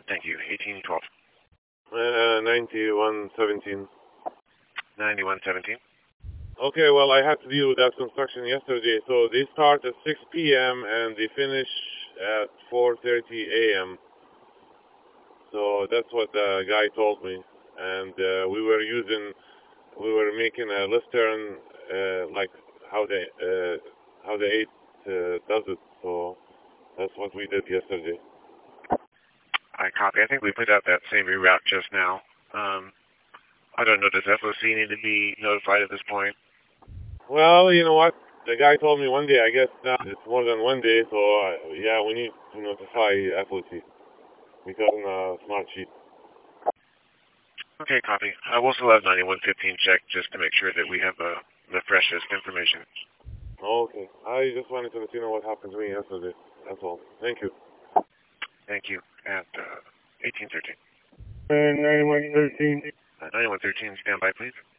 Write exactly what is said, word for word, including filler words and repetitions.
Thank you. eighteen twelve. Uh, ninety-one seventeen. ninety-one seventeen. Okay, well, I had to deal with that construction yesterday. So they start at six p m and they finish at four thirty a m So that's what the guy told me. And uh, we were using, we were making a left turn, uh, like how the uh, how the eight uh, does it. So that's what we did yesterday. I copy. I think we put out that same reroute just now. Um, I don't know. Does F O C need to be notified at this point? Well, you know what? The guy told me one day. I guess now it's more than one day. So uh, yeah, we need to notify F O C because on a smart sheet. Okay, copy. I will still have ninety-one fifteen check just to make sure that we have uh, the freshest information. Okay. I just wanted to let you know what happened to me yesterday. That's all. Thank you. Thank you. At uh, eighteen thirteen. And ninety-one thirteen. Uh, ninety-one thirteen, stand by, please.